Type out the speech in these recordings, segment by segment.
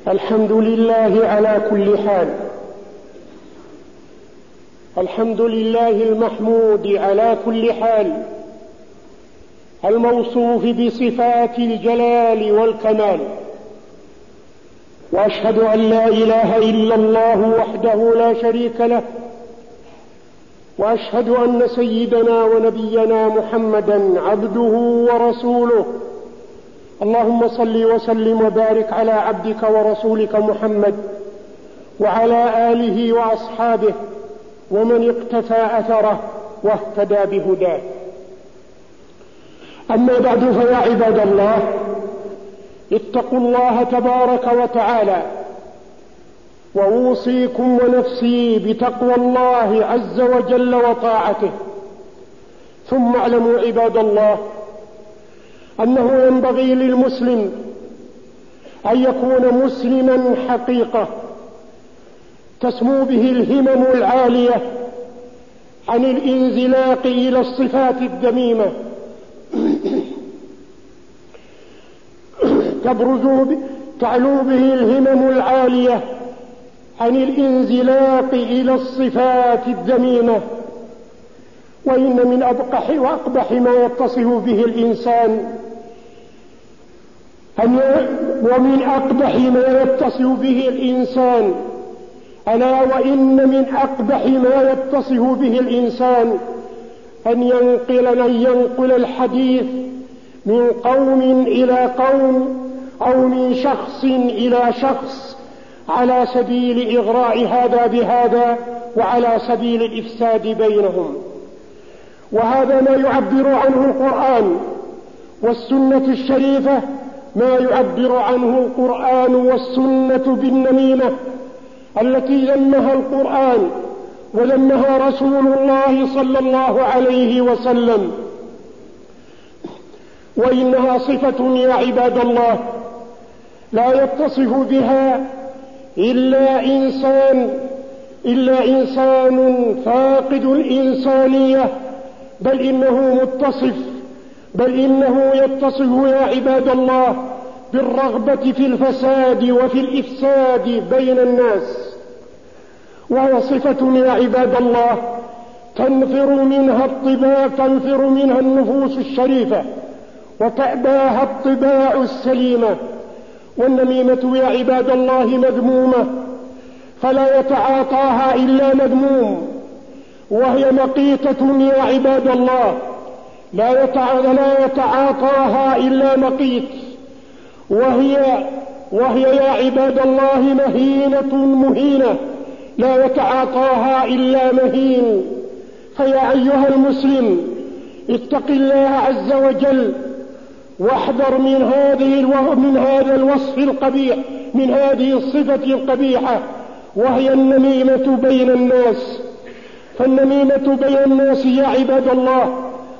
الحمد لله على كل حال. الحمد لله المحمود على كل حال، الموصوف بصفات الجلال والكمال. وأشهد أن لا إله إلا الله وحده لا شريك له، وأشهد أن سيدنا ونبينا محمدا عبده ورسوله. اللهم صل وسلم وبارك على عبدك ورسولك محمد وعلى آله وأصحابه ومن اقتفى أثره واهتدى بهداه. أما بعد، فيا عباد الله، اتقوا الله تبارك وتعالى، وأوصيكم ونفسي بتقوى الله عز وجل وطاعته. ثم اعلموا عباد الله أنه ينبغي للمسلم أن يكون مسلما حقيقة تسمو به الهمم العالية عن الانزلاق إلى الصفات الذميمة، تعلو به الهمم العالية عن الانزلاق إلى الصفات الذميمة. وإن من أبقح وأقبح ما يتصف به الإنسان ومن أقبح ما يتصف به الإنسان ألا وإن من أقبح ما يتصف به الإنسان أن ينقل الحديث من قوم إلى قوم أو من شخص إلى شخص على سبيل إغراء هذا بهذا وعلى سبيل الإفساد بينهم. وهذا ما يعبر عنه القرآن والسنة الشريفة، ما يعبر عنه القرآن والسنة بالنميمة التي ذمها القرآن وذمها رسول الله صلى الله عليه وسلم. وإنها صفة يا عباد الله لا يتصف بها إلا إنسان فاقد الإنسانية، بل إنه يتصف يا عباد الله بالرغبة في الفساد وفي الإفساد بين الناس. وهي صفة يا عباد الله تنفر منها النفوس الشريفة وتأباها الطباع السليمة. والنميمة يا عباد الله مذمومة، فلا يتعاطاها إلا مذموم، وهي مقيتة يا عباد الله، لا يتعاطاها إلا مقيت، وهي يا عباد الله مهينة لا يتعاطاها إلا مهين. فيا أيها المسلم، اتق الله عز وجل واحذر من هذا الوصف القبيح، من هذه الصفة القبيحة، وهي النميمة بين الناس. فالنميمة بين الناس يا عباد الله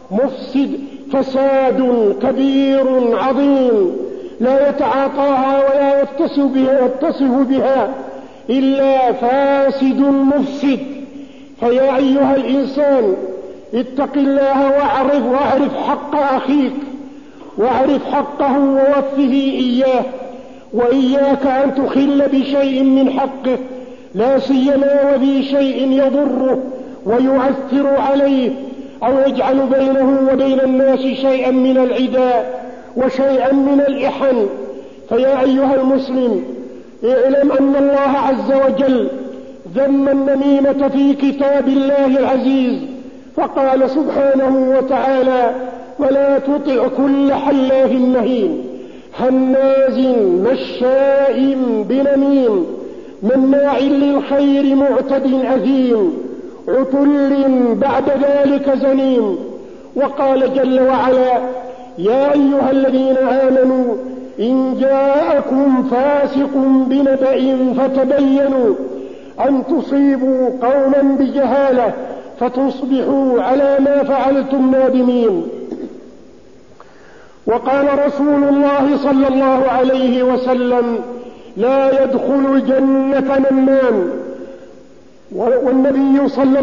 فساد كبير عظيم لا يتعاطاها ولا يتصف بها إلا فاسد مفسد. فيا أيها الإنسان، اتق الله واعرف حق أخيك، واعرف حقه ووفه إياه، وإياك أن تخل بشيء من حقه، لا سيما وفي شيء يضره ويؤثر عليه أو يجعل بينه وبين الناس شيئا من العداء وشيئا من الإحن. فيا أيها المسلم، اعلم أن الله عز وجل ذم النميمة في كتاب الله العزيز، فقال سبحانه وتعالى: ولا تطع كل حلاف مهين هماز مشاء بنميم مناع للخير معتد أثيم عتل بعد ذلك زنيم. وقال جل وعلا: يا أيها الذين آمنوا إن جاءكم فاسق بنبأ فتبينوا أن تصيبوا قوما بجهالة فتصبحوا على ما فعلتم نادمين. وقال رسول الله صلى الله عليه وسلم: لا يدخل الجنة نمام. والنبي صلى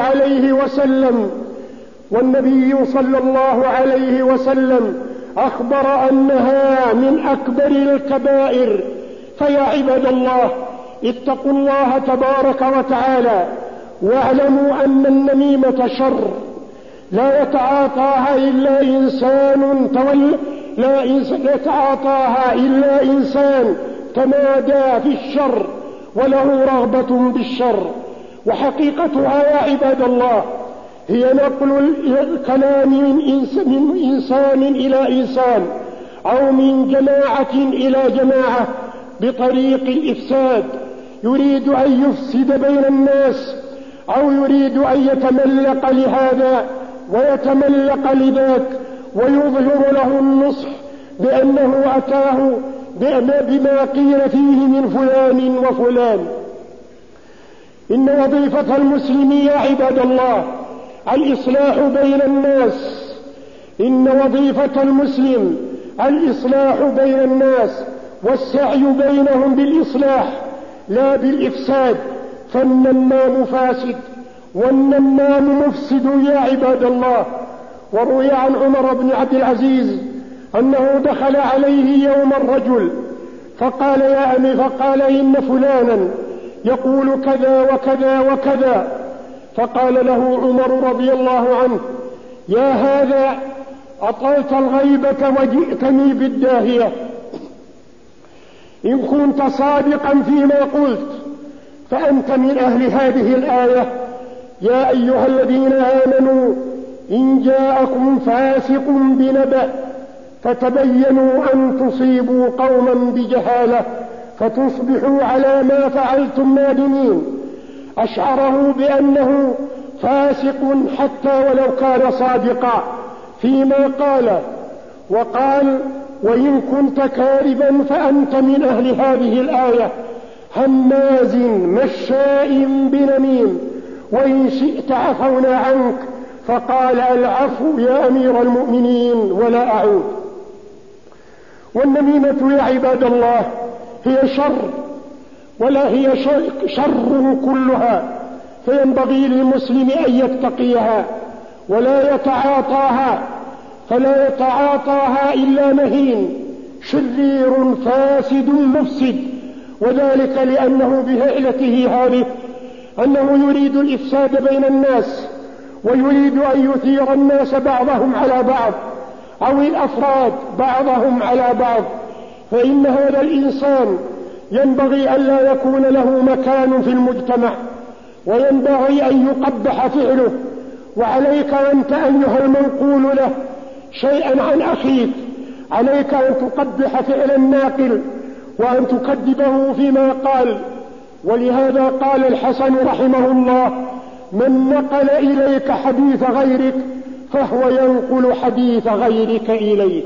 الله عليه وسلم أخبر أنها من أكبر الكبائر، فيا عباد الله، اتقوا الله تبارك وتعالى واعلموا أن النميمة شر لا يتعاطاها إلا إنسان تمادى في الشر وله رغبة بالشر. وحقيقتها يا عباد الله هي نقل الكلام من إنسان إلى إنسان أو من جماعة إلى جماعة بطريق الإفساد، يريد أن يفسد بين الناس أو يريد أن يتملق لهذا ويتملق لذاك ويظهر له النصح بأنه أتاه بما قيل فيه من فلان وفلان. إن وظيفة المسلم يا عباد الله الإصلاح بين الناس، إن وظيفة المسلم الإصلاح بين الناس والسعي بينهم بالإصلاح لا بالإفساد، فالنمام فاسد والنمام مفسد يا عباد الله. وروي عن عمر بن عبد العزيز أنه دخل عليه يوم الرجل فقال إن فلانا يقول كذا وكذا وكذا، فقال له عمر رضي الله عنه: يا هذا أطلت الغيبة وجئتني بالداهية، إن كنت صادقا فيما قلت فأنت من أهل هذه الآية: يا أيها الذين آمنوا إن جاءكم فاسق بنبأ فتبينوا أن تصيبوا قوما بجهالة فتصبحوا على ما فعلتم نادمين. أشعره بأنه فاسق حتى ولو كان صادقا فيما قال، وقال: وإن كنت كاذبا فأنت من أهل هذه الآية: هماز مشاء بنميم، وإن شئت عفونا عنك. فقال: العفو يا أمير المؤمنين ولا أعود. والنميمة يا عباد الله هي شر، ولا هي شر كلها، فينبغي للمسلم أن يتقيها ولا يتعاطاها، فلا يتعاطاها إلا مهين شرير فاسد مفسد، وذلك لأنه بفعلته هذه أنه يريد الإفساد بين الناس، ويريد أن يثير الناس بعضهم على بعض أو الأفراد بعضهم على بعض. فإن هذا الإنسان ينبغي أن لا يكون له مكان في المجتمع، وينبغي أن يقبح فعله. وعليك أنت أيها المنقول له شيئا عن أخيك، عليك أن تقبح فعل الناقل وأن تكذبه فيما قال. ولهذا قال الحسن رحمه الله: من نقل إليك حديث غيرك فهو ينقل حديث غيرك إليك.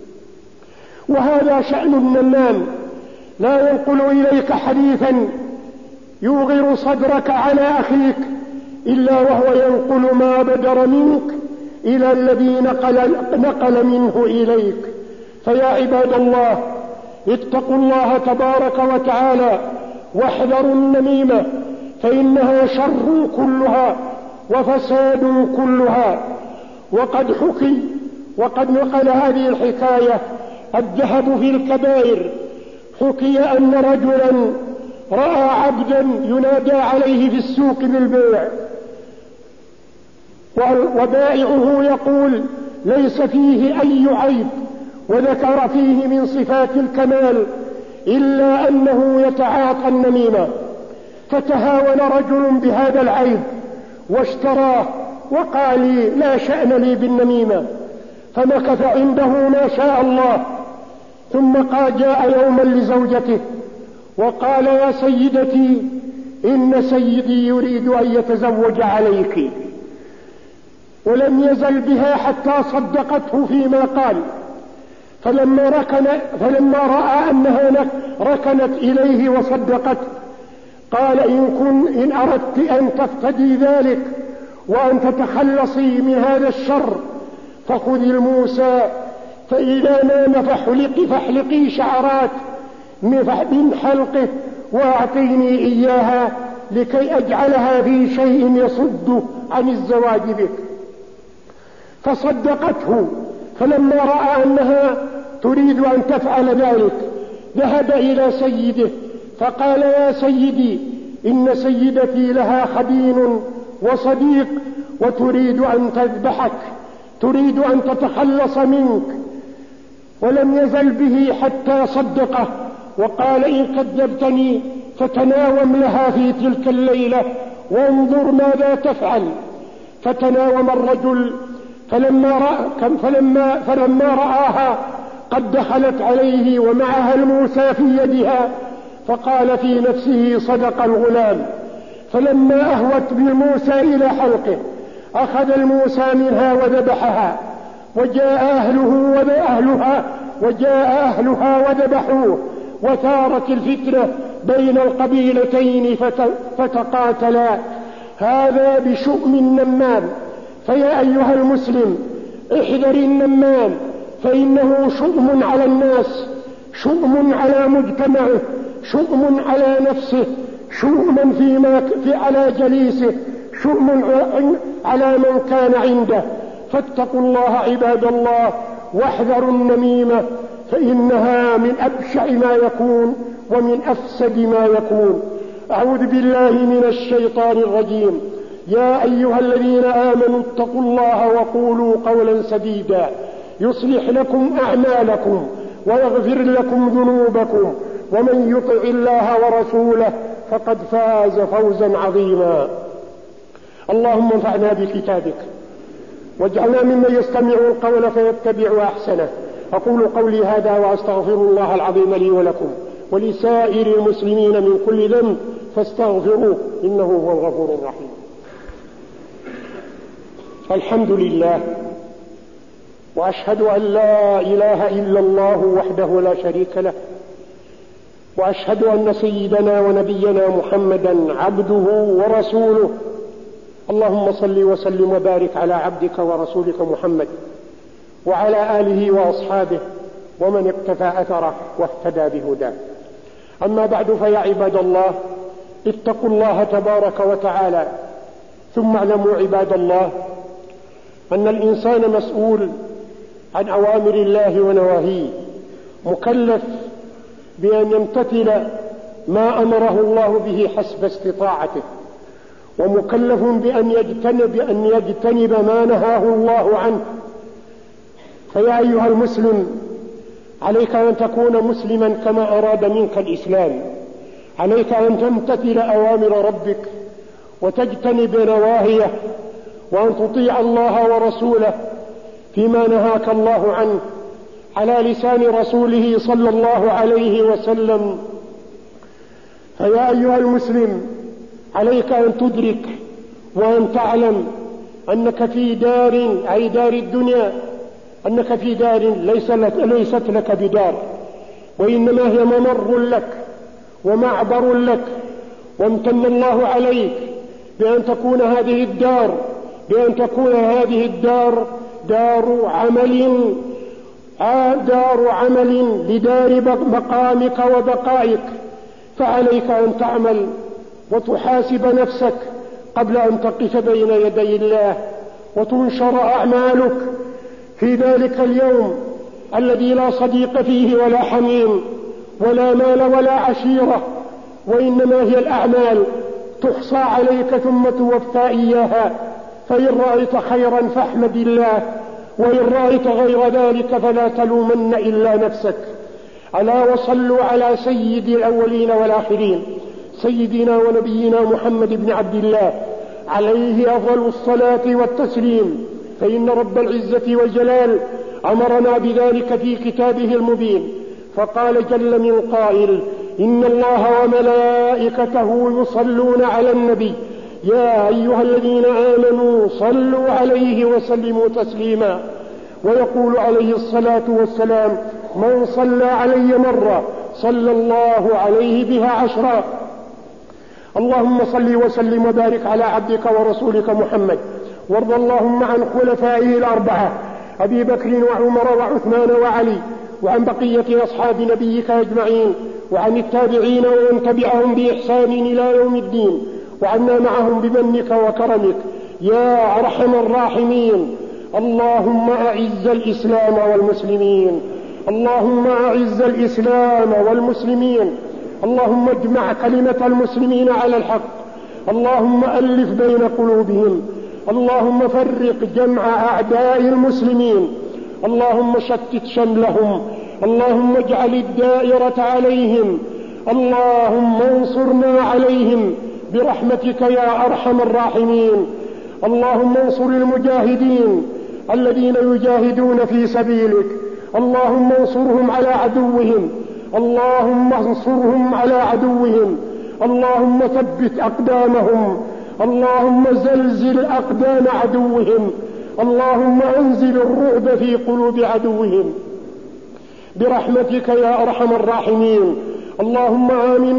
وهذا شأن النمام، لا ينقل إليك حديثا يوغر صدرك على أخيك إلا وهو ينقل ما بدر منك إلى الذي نقل منه إليك. فيا عباد الله، اتقوا الله تبارك وتعالى واحذروا النميمة، فإنها شر كلها وفساد كلها. وقد نقل هذه الحكاية الذهب في الكبائر، حكي أن رجلا رأى عبدا ينادى عليه في السوق بالبيع، وبائعه يقول ليس فيه أي عيب، وذكر فيه من صفات الكمال إلا أنه يتعاطى النميمة. فتهاون رجل بهذا العيب واشتراه وقال لي لا شأن لي بالنميمة، فمكث عنده ما شاء الله. ثم جاء يوما لزوجته وقال: يا سيدتي، إن سيدي يريد أن يتزوج عليك. ولم يزل بها حتى صدقته فيما قال. فلما رأى أنها ركنت إليه وصدقته قال: إن أردت أن تفتدي ذلك وأن تتخلصي من هذا الشر فخذي الموسى، فإذا نام فاحلقي شعرات من حلقه وأعطيني إياها لكي أجعلها في شيء يصد عن الزواج بك. فصدقته. فلما رأى أنها تريد أن تفعل ذلك ذهب إلى سيده فقال: يا سيدي، إن سيدتي لها خدين وصديق وتريد أن تذبحك، تريد أن تتخلص منك. ولم يزل به حتى صدقه وقال: إن كذبتني فتناوم لها في تلك الليلة وانظر ماذا تفعل. فتناوم الرجل فلما رآها قد دخلت عليه ومعها الموسى في يدها فقال في نفسه: صدق الغلام. فلما أهوت بالموسى إلى حلقه أخذ الموسى منها وذبحها، وجاء أهلها وذبحوه، وثارت الفتنة بين القبيلتين فتقاتلا. هذا بشؤم النمام. فيا أيها المسلم، احذر النمام، فإنه شؤم على الناس، شؤم على مجتمعه، شؤم على نفسه، شؤم على جليسه، شؤم على من كان عنده. فاتقوا الله عباد الله واحذروا النميمة، فإنها من أبشع ما يكون ومن أفسد ما يكون. أعوذ بالله من الشيطان الرجيم. يا أيها الذين آمنوا اتقوا الله وقولوا قولا سديدا يصلح لكم أعمالكم ويغفر لكم ذنوبكم، ومن يطع الله ورسوله فقد فاز فوزا عظيما. اللهم انفعنا بكتابك واجعلنا ممن يستمع القول فيتبع أحسنه. أقول قولي هذا وأستغفر الله العظيم لي ولكم ولسائر المسلمين من كل ذنب فاستغفروه إنه هو الغفور الرحيم. الحمد لله، وأشهد أن لا إله إلا الله وحده لا شريك له، وأشهد أن سيدنا ونبينا محمدا عبده ورسوله. اللهم صل وسلم وبارك على عبدك ورسولك محمد وعلى آله وأصحابه ومن اقتفى أثره واهتدى بهداه. أما بعد، فيا عباد الله، اتقوا الله تبارك وتعالى. ثم اعلموا عباد الله أن الإنسان مسؤول عن أوامر الله ونواهيه، مكلف بأن يمتثل ما أمره الله به حسب استطاعته، ومكلف بأن يجتنب ما نهاه الله عنه. فيا أيها المسلم، عليك أن تكون مسلما كما أراد منك الإسلام. عليك أن تمتثل أوامر ربك وتجتنب نواهيه، وأن تطيع الله ورسوله فيما نهاك الله عنه على لسان رسوله صلى الله عليه وسلم. فيا أيها المسلم، عليك أن تدرك وأن تعلم أنك في دار، أي دار الدنيا، أنك في دار ليست لك بدار، وإنما هي ممر لك ومعبر لك. وامتن الله عليك بأن تكون هذه الدار دار عمل لدار مقامك وبقائك. فعليك أن تعمل وتحاسب نفسك قبل أن تقف بين يدي الله وتنشر أعمالك في ذلك اليوم الذي لا صديق فيه ولا حميم ولا مال ولا عشيرة، وإنما هي الأعمال تحصى عليك ثم توفى إياها. فإن رأيت خيرا فاحمد الله، وإن رأيت غير ذلك فلا تلومن إلا نفسك. ألا وصلوا على سيد الأولين والآخرين، سيدنا ونبينا محمد بن عبد الله، عليه أفضل الصلاة والتسليم. فإن رب العزة والجلال أمرنا بذلك في كتابه المبين، فقال جل من قائل: إن الله وملائكته يصلون على النبي يا أيها الذين آمنوا صلوا عليه وسلموا تسليما. ويقول عليه الصلاة والسلام: من صلى علي مرة صلى الله عليه بها 10. اللهم صل وسلم وبارك على عبدك ورسولك محمد، وارض اللهم عن خلفائه الأربعة أبي بكر وعمر وعثمان وعلي، وعن بقية أصحاب نبيك أجمعين، وعن التابعين ومن تبعهم بإحسان إلى يوم الدين، وعنا معهم بمنك وكرمك يا أرحم الراحمين. اللهم أعز الإسلام والمسلمين، اللهم أعز الإسلام والمسلمين، اللهم اجمع كلمة المسلمين على الحق، اللهم ألف بين قلوبهم، اللهم فرق جمع أعداء المسلمين، اللهم شتت شملهم، اللهم اجعل الدائرة عليهم، اللهم انصرنا عليهم برحمتك يا أرحم الراحمين. اللهم انصر المجاهدين الذين يجاهدون في سبيلك، اللهم انصرهم على عدوهم، اللهم انصرهم على عدوهم، اللهم ثبت أقدامهم، اللهم زلزل أقدام عدوهم، اللهم أنزل الرعب في قلوب عدوهم برحمتك يا أرحم الراحمين. اللهم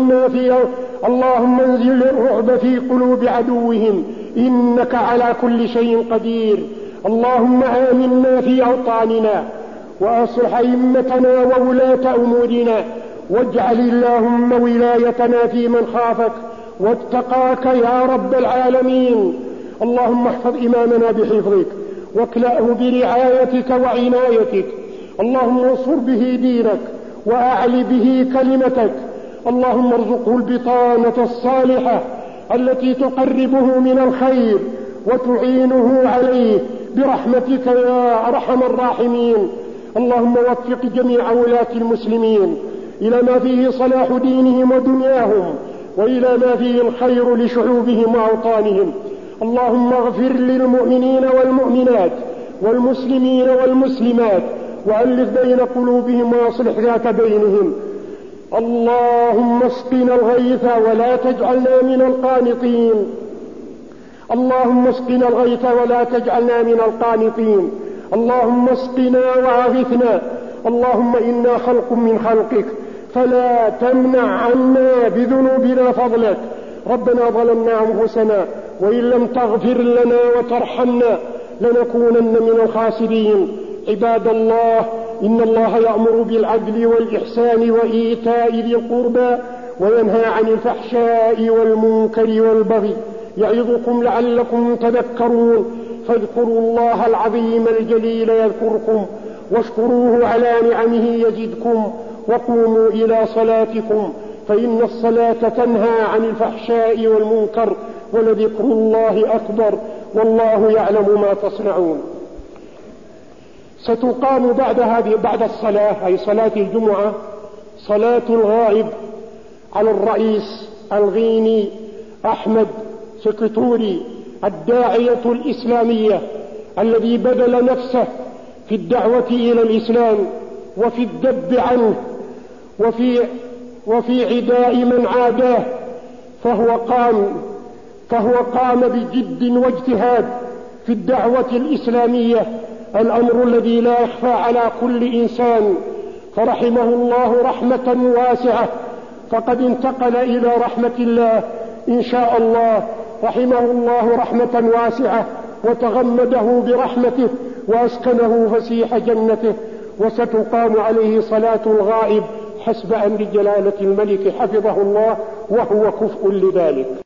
انزل الرعب في قلوب عدوهم إنك على كل شيء قدير. اللهم آمنا في أوطاننا وأصلح أئمتنا وولاة أمورنا، واجعل اللهم ولايتنا في من خافك واتقاك يا رب العالمين. اللهم احفظ إمامنا بحفظك واكلأه برعايتك وعنايتك، اللهم انصر به دينك وأعل به كلمتك، اللهم ارزقه البطانة الصالحة التي تقربه من الخير وتعينه عليه برحمتك يا أرحم الراحمين. اللهم وفق جميع ولاة المسلمين إلى ما فيه صلاح دينهم ودنياهم، وإلى ما فيه الخير لشعوبهم وأوطانهم. اللهم اغفر للمؤمنين والمؤمنات والمسلمين والمسلمات، وألف بين قلوبهم وأصلح ذات بينهم. اللهم اسقنا الغيث ولا تجعلنا من القانطين، اللهم اسقنا الغيث ولا تجعلنا من القانطين، اللهم اسقنا وأغثنا، اللهم إنا خلق من خلقك فلا تمنع عنا بذنوبنا فضلك. ربنا ظلمنا أنفسنا وإن لم تغفر لنا وترحمنا لنكونن من الخاسرين. عباد الله، إن الله يأمر بالعدل والإحسان وإيتاء ذي القربى وينهى عن الفحشاء والمنكر والبغي، يعظكم لعلكم تذكرون. فاذكروا الله العظيم الجليل يذكركم، واشكروه على نعمه يزدكم، وقوموا إلى صلاتكم فإن الصلاة تنهى عن الفحشاء والمنكر، ولذكر الله أكبر، والله يعلم ما تصنعون. ستقام بعد الصلاة، أي صلاة الجمعة، صلاة الغائب على الرئيس الغيني أحمد سكتوري الداعية الإسلامية الذي بذل نفسه في الدعوة إلى الإسلام وفي الذب عنه وفي عداء من عاداه، فهو قام بجد واجتهاد في الدعوة الإسلامية، الأمر الذي لا يخفى على كل إنسان، فرحمه الله رحمة واسعة، فقد انتقل إلى رحمة الله إن شاء الله. رحمه الله رحمة واسعة وتغمده برحمته وأسكنه فسيح جنته. وستقام عليه صلاة الغائب حسب أمر جلالة الملك حفظه الله، وهو كفء لذلك.